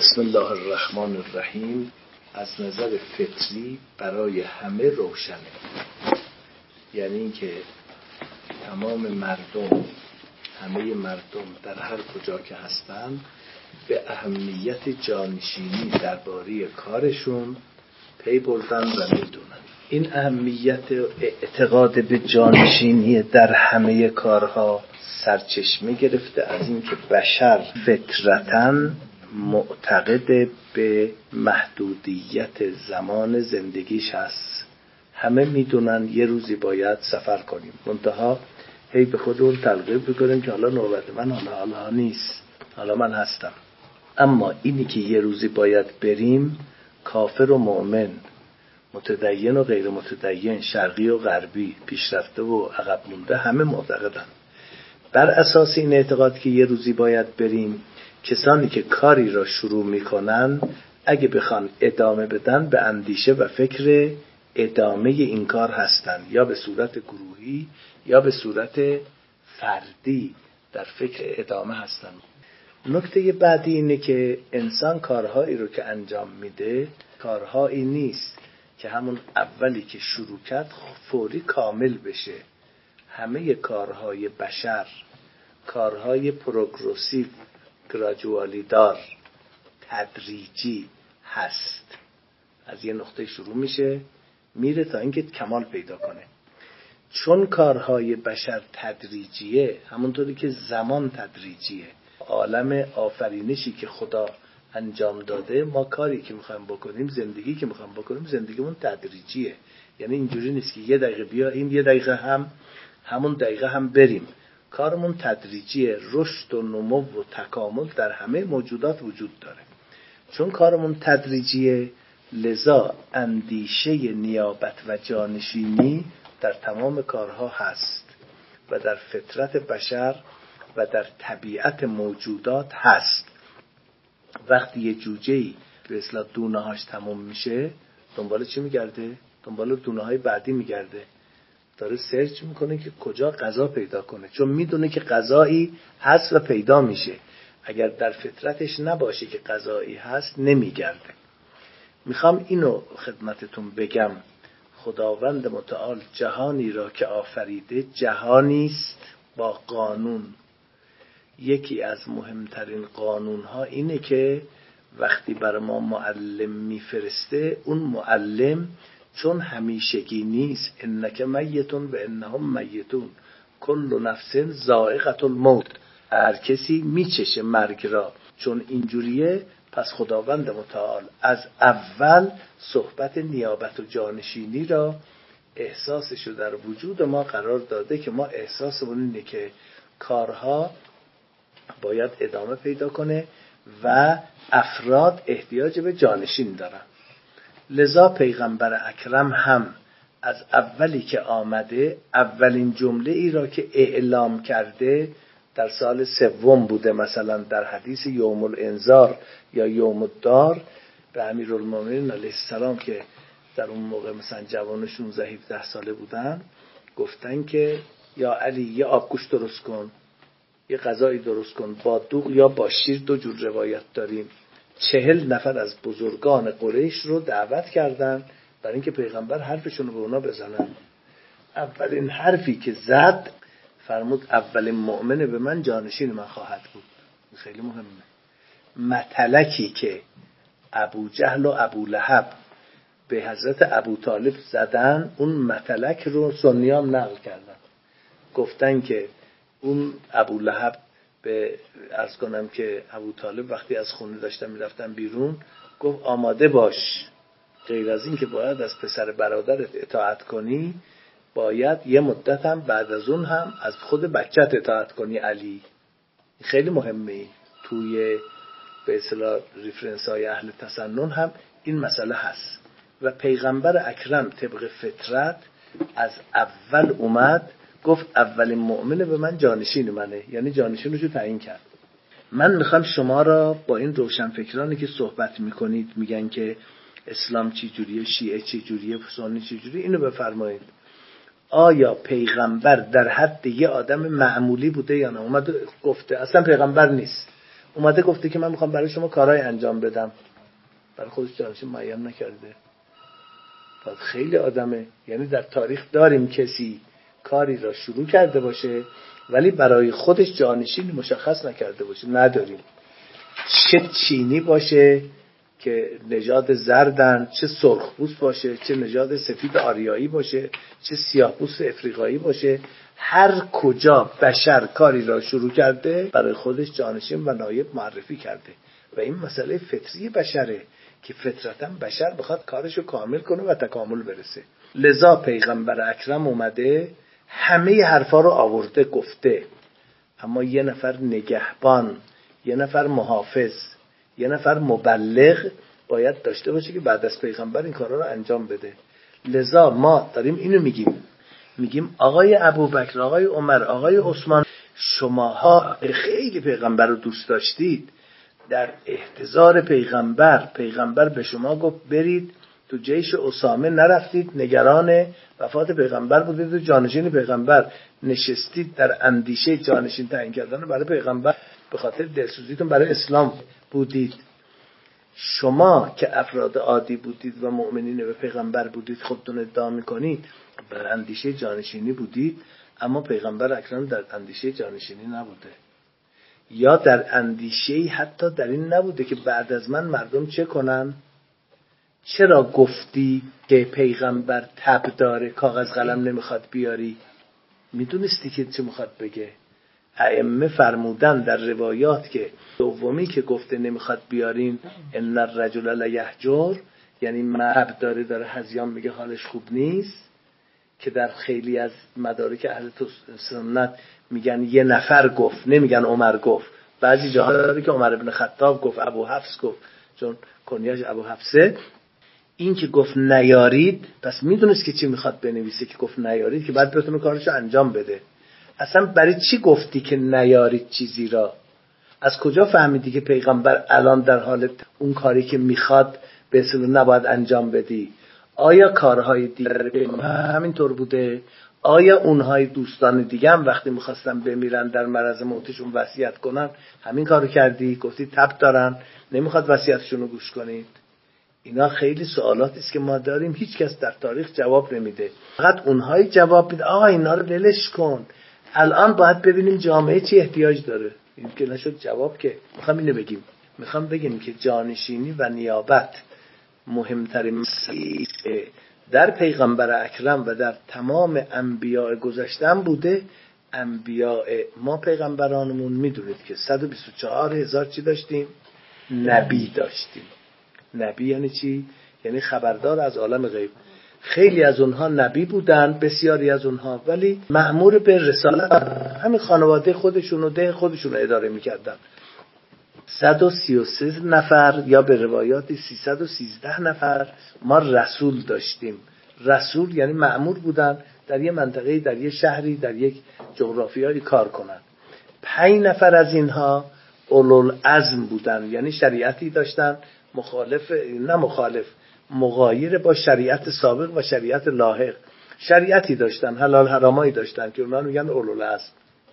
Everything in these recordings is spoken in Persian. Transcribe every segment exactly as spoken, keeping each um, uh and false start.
بسم الله الرحمن الرحیم. از نظر فطری برای همه روشنه، یعنی اینکه تمام مردم، همه مردم در هر کجا که هستن به اهمیت جانشینی درباره کارشون پی بردن و میدونن. این اهمیت اعتقاد به جانشینی در همه کارها سرچشمه گرفته از اینکه بشر فطرتاً معتقد به محدودیت زمان زندگیش هست. همه میدونن یه روزی باید سفر کنیم، منتها هی به خودمون تلقیب بکنیم که حالا نوبت من، حالا حالا نیست، حالا من هستم. اما اینی که یه روزی باید بریم، کافر و مؤمن، متدین و غیر متدین، شرقی و غربی، پیشرفته و عقب مونده، همه معتقدن. بر اساس این اعتقاد که یه روزی باید بریم، کسانی که کاری را شروع میکنن اگه بخوان ادامه بدن به اندیشه و فکر ادامه این کار هستن، یا به صورت گروهی یا به صورت فردی در فکر ادامه هستن. نکته بعدی اینه که انسان کارهایی رو که انجام میده کارهایی نیست که همون اولی که شروع کرد فوری کامل بشه. همه کارهای بشر کارهای پروگرسیو، گراجوالی دار، تدریجی هست. از یه نقطه شروع میشه میره تا اینکه کمال پیدا کنه. چون کارهای بشر تدریجیه، همونطوری که زمان تدریجیه، عالم آفرینشی که خدا انجام داده، ما کاری که میخوایم بکنیم، زندگی که میخوایم بکنیم، زندگیمون تدریجیه. یعنی اینجوری نیست که یه دقیقه بیاییم یه دقیقه هم همون دقیقه هم بریم. کارمون تدریجیه. رشد و نمو و تکامل در همه موجودات وجود داره. چون کارمون تدریجیه، لذا اندیشه نیابت و جانشینی در تمام کارها هست و در فطرت بشر و در طبیعت موجودات هست. وقتی یه جوجه‌ای به اصطلاح دونه‌هاش تموم میشه، دنبال چی میگرده؟ دنبال دونه‌های بعدی میگرده. داره سرچ میکنه که کجا غذا پیدا کنه، چون میدونه که غذایی هست و پیدا میشه. اگر در فطرتش نباشه که غذایی هست نمیگرده. میخوام اینو خدمتتون بگم، خداوند متعال جهانی را که آفریده جهانی است با قانون. یکی از مهمترین قانونها اینه که وقتی برای ما معلم میفرسته، اون معلم چون همیشگی نیست، انک میتون و انهم میتون، کل نفس ذائقة الموت، هر کسی میچشه مرگ را. چون اینجوریه، پس خداوند متعال از اول صحبت نیابت و جانشینی را احساسشو در وجود ما قرار داده که ما احساسمون اینه که کارها باید ادامه پیدا کنه و افراد احتیاج به جانشین دارن. لذا پیغمبر اکرم هم از اولی که آمده، اولین جمله ای را که اعلام کرده در سال سوم بوده. مثلا در حدیث یوم الانذار یا یوم الدار به امیرالمومنین علیه السلام که در اون موقع مثلا جوان شانزده هفده ساله بودن، گفتن که یا علی یه آبگوشت درست کن، یه غذایی درست کن با دوغ یا با شیر. دو جور روایت داریم. چهل نفر از بزرگان قریش رو دعوت کردن برای اینکه پیغمبر حرفشون رو به اونا بزنن. اولین حرفی که زد فرمود اولین مؤمن به من جانشین من خواهد بود. خیلی مهمه. متلکی که ابو جهل و ابو لهب به حضرت ابو طالب زدن، اون متلک رو سنیام نقل کردن. گفتن که اون ابو لهب به عرض کنم که ابو طالب وقتی از خونه داشتن میرفتن بیرون، گفت آماده باش، غیر از این که باید از پسر برادرت اطاعت کنی، باید یه مدت هم بعد از اون هم از خود بچت اطاعت کنی علی. خیلی مهمه. توی به اصطلاح ریفرنس های اهل تسنن هم این مسئله هست. و پیغمبر اکرم طبق فطرت از اول اومد گفت اولین مؤمن به من جانشین منه، یعنی جانشینش رو تعیین کرد. من میخوام شما را با این روشنفکرانی که صحبت میکنید میگن که اسلام چی جوریه، شیعه چی جوریه، سنی چی جوریه، اینو بفرمایید. آیا پیغمبر در حد یه آدم معمولی بوده یا نه؟ اومد گفته اصلا پیغمبر نیست، اومده گفته که من میخوام برای شما کارهای انجام بدم، برای خودش جانشین معین نکرده. پس خیلی آدمه، یعنی در تاریخ داریم کسی کاری را شروع کرده باشه ولی برای خودش جانشین مشخص نکرده باشه، نداریم. چه چینی باشه که نژاد زردن، چه سرخپوست باشه، چه نژاد سفید آریایی باشه، چه سیاه‌پوست افریقایی باشه، هر کجا بشر کاری را شروع کرده برای خودش جانشین و نایب معرفی کرده و این مسئله فطری بشره که فطرتاً بشر بخواد کارشو کامل کنه و تکامل برسه. لذا پیغمبر اکرم اومده همه حرفا رو آورده گفته، اما یه نفر نگهبان، یه نفر محافظ، یه نفر مبلغ باید داشته باشه که بعد از پیغمبر این کارا رو انجام بده. لذا ما داریم اینو میگیم، میگیم آقای ابوبکر، آقای عمر، آقای عثمان، شماها خیلی پیغمبر رو دوست داشتید، در احتضار پیغمبر پیغمبر به شما گفت برید تو جیش اسامه، نرفتید، نگران وفات پیغمبر بودید و جانشین پیغمبر نشستید، در اندیشه جانشین تعیین کردن برای پیغمبر به خاطر دلسوزیتون برای اسلام بودید. شما که افراد عادی بودید و مؤمنین به پیغمبر بودید، خودتون ادعا میکنید بر اندیشه جانشینی بودید، اما پیغمبر اکرم در اندیشه جانشینی نبوده، یا در اندیشه حتی در این نبوده که بعد از من مردم چه کنن. چرا گفتی که پیغمبر تب داره، کاغذ قلم نمیخواد بیاری؟ میدونستی که چه میخواد بگه. ائمه فرمودن در روایات که دومی که گفته نمیخواد بیارین ان الرجل لیهجر، یعنی مرد داره داره هذیان میگه حالش خوب نیست، که در خیلی از مدارک اهل سنت میگن یه نفر گفت، نمیگن عمر گفت. بعضی جاها داره که عمر ابن خطاب گفت، ابو حفص گفت، چون کنیاش ابو حفصه. این که گفت نیارید، پس میدونست که چی میخواد بنویسه که گفت نیارید که بعد بتونه کارشو انجام بده. اصلا برای چی گفتی که نیارید چیزی را؟ از کجا فهمیدی که پیغمبر الان در حال اون کاری که میخواد به اصطلاح نباید انجام بدی؟ آیا کارهای دیگر همینطور بوده؟ آیا اونهای دوستان دیگه هم وقتی میخواستن بمیرن در مرض موتشون وصیت کنن همین کارو کردی؟ گفتی تب دارن نمیخواد وصیتشون رو گوش کنید؟ اینا خیلی سوالاتی است که ما داریم، هیچ کس در تاریخ جواب نمیده، فقط اونهای جواب میده آقا اینا رو ولش کن، الان باید ببینیم جامعه چی احتیاج داره. این که نشد جواب. که میخوام اینو بگیم، میخوام بگیم که جانشینی و نیابت مهمترین مسئله در پیغمبر اکرم و در تمام انبیاء گذشتن بوده. انبیاء ما پیغمبرانمون میدونید که صد و بیست و چهار هزار چی داشتیم؟ نبی داشتیم. نبی یعنی چی؟ یعنی خبردار از عالم غیب. خیلی از اونها نبی بودن، بسیاری از اونها، ولی مأمور به رسالت همین خانواده خودشون و ده خودشون رو اداره میکردن. صد و سی و سه نفر یا به روایات سیصد و سیزده نفر ما رسول داشتیم. رسول یعنی مأمور بودن در یه منطقه، در یه شهری، در یک جغرافیایی کار کنن. پنج نفر از اینها اولوالعزم بودن، یعنی شریعتی داشتن مخالف، نه مخالف، مغایر با شریعت سابق و شریعت لاحق. شریعتی داشتن، حلال حرامایی داشتن که اونا میگن اولوالعزم.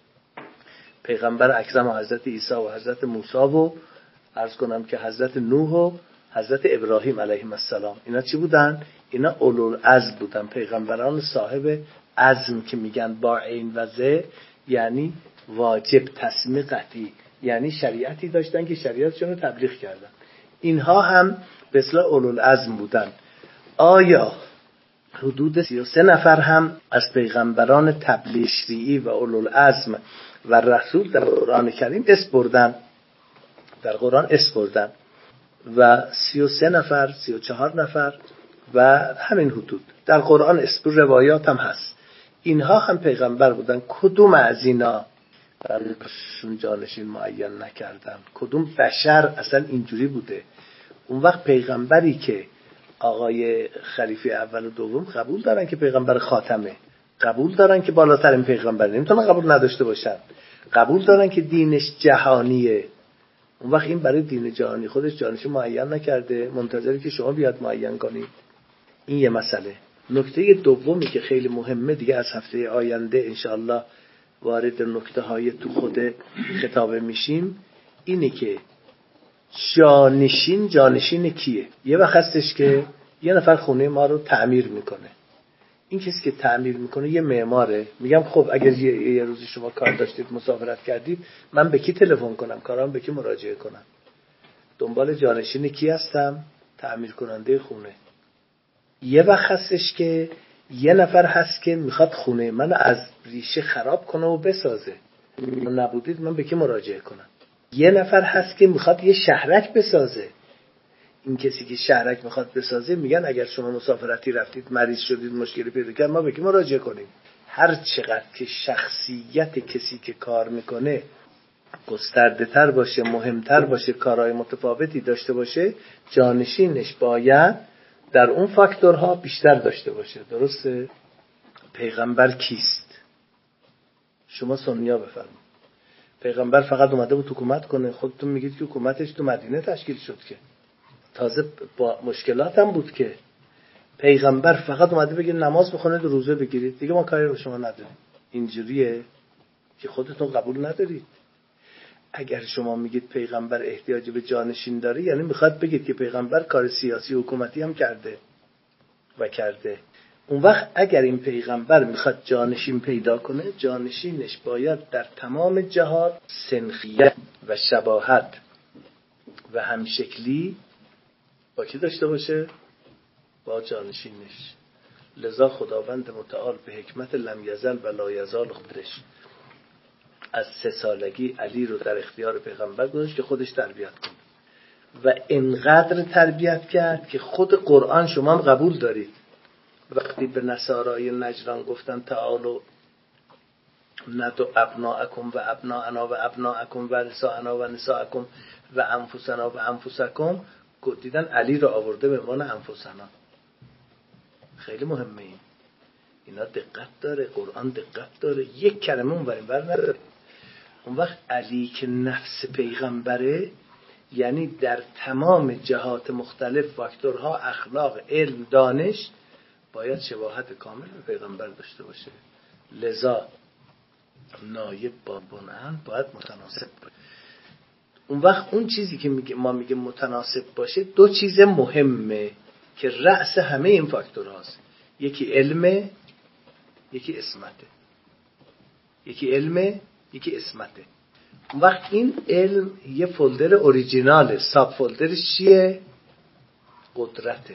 پیغمبر اکرم و حضرت عیسی و حضرت موسی و عرض کنم که حضرت نوح و حضرت ابراهیم علیهم السلام، اینا چی بودن؟ اینا اولوالعزم بودن، پیغمبران صاحب عزم که میگن با عین و ز، یعنی واجب، تصمیم قطعی، یعنی شریعتی داشتن که شریعتشون رو تبلیغ کردن. اینها هم به اصطلاح اولوالعزم بودن. آیا حدود سی و سه نفر هم از پیغمبران تبلیغ شریعی و اولوالعزم و رسول در قرآن کریم اسم بردن؟ در قرآن اسم بردن. و سی و سه نفر، سی و چهار نفر و همین حدود در قرآن اسم، روایات هم هست. اینها هم پیغمبر بودن. کدوم از اینا برایشون جانشین معین نکردن؟ کدوم بشر اصلا اینجوری بوده؟ اون وقت پیغمبری که آقای خلیفه اول و دوم قبول دارن که پیغمبر خاتمه، قبول دارن که بالاترین پیغمبر، نمیتونن قبول نداشته باشن، قبول دارن که دینش جهانیه. اون وقت این برای دین جهانی خودش جانشین معین نکرده، منتظری که شما بیاد معین کنید. این یه مسئله. نکته دومی که خیلی مهمه دیگه، از هفته آینده انشاءالله وارد نکته های تو خود خطابه میشیم، اینه که جانشین جانشین کیه؟ یه وقت هستش که یه نفر خونه ما رو تعمیر میکنه. این کسی که تعمیر میکنه یه معماره. میگم خب اگر یه, یه روزی شما کار داشتید مسافرت کردید، من به کی تلفن کنم؟ کارام به کی مراجعه کنم؟ دنبال جانشین کی هستم؟ تعمیر کننده خونه. یه وقت هستش که یه نفر هست که میخواد خونه من از ریشه خراب کنه و بسازه. نبودید من به کی مراجعه کنم؟ یه نفر هست که میخواد یه شهرک بسازه. این کسی که شهرک میخواد بسازه میگن اگر شما مسافرتی رفتید مریض شدید مشکلی پیدا کرد ما به کی مراجعه کنیم؟ هر چقدر که شخصیت کسی که کار میکنه گسترده تر باشه، مهمتر باشه، کارهای متفاوتی داشته باشه، جانشینش باید در اون فاکتورها بیشتر داشته باشه. درسته؟ پیغمبر کیست؟ شما سنیا بفرمایید. پیغمبر فقط اومده بود حکومت کنه. خودتون میگید که حکومتش تو مدینه تشکیل شد، که تازه با مشکلات هم بود. که پیغمبر فقط اومده بگه نماز بخونید و روزه بگیرید، دیگه ما کاری رو شما نداریم. اینجوریه که خودتون قبول ندارید. اگر شما میگید پیغمبر احتیاج به جانشین داره، یعنی میخواد بگید که پیغمبر کار سیاسی و حکومتی هم کرده و کرده. اون وقت اگر این پیغمبر میخواد جانشین پیدا کنه، جانشینش باید در تمام جهات سنخیت و شباهت و همشکلی با کی داشته باشه؟ با جانشینش. لذا خداوند متعال به حکمت لم یزل و لا یزال خودش از سه سالگی علی رو در اختیار پیغمبر گذاشت که خودش تربیت کنه و انقدر تربیت کرد که خود قرآن شما هم قبول دارید. وقتی به نصارای نجران گفتن تعالوا ندعو ابناءکم و ابناءنا و ابناءکم و نساءنا و نساءکم و انفسنا و انفسکم، دیدن علی رو آورده به عنوان انفسنا. خیلی مهمه این. اینا دقت داره، قرآن دقت داره، یک کلمه اون بریم بر نداره. اون وقت علی که نفس پیغمبره، یعنی در تمام جهات مختلف فاکتورها، اخلاق، علم، دانش، باید شباهت کامل به پیغمبر داشته باشه. لذا نایب با بنان باید متناسب باشه. اون وقت اون چیزی که میگه ما میگه متناسب باشه، دو چیز مهمه که رأس همه این فاکتورهاست. یکی علمه، یکی اسمته. یکی علمه، یکی اسمته. اون وقت این علم یه فولدر اوریجیناله، ساب فولدرش چیه؟ قدرته.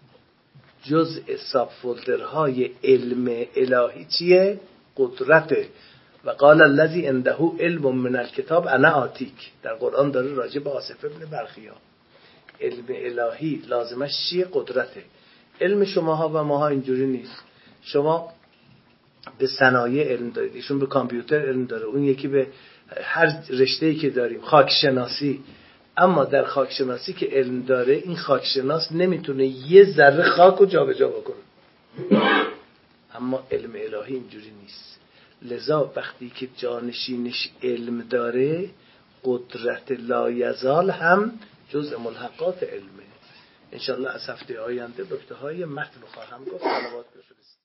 جزء ساب فولدرهای علم الهی چیه؟ قدرته. و قال الذی عنده علم من الکتاب انا آتیک. در قرآن داره راجع به آصف ابن برخیا. علم الهی لازمش چیه؟ قدرته. علم شماها و ماها اینجوری نیست. شما به صنایع علم دارید، ایشون به کامپیوتر علم داره، اون یکی به هر رشته‌ای که داریم، خاک شناسی. اما در خاک شناسی که علم داره، این خاک شناس نمیتونه یه ذره خاک رو جابجا بکنه. اما علم الهی اینجوری نیست. لذا وقتی که جانشینش علم داره، قدرت لایزال هم جزء ملحقات علمه. انشالله از هفته آینده نکته‌های متن رو خواهم گفت. صلوات بفرستید.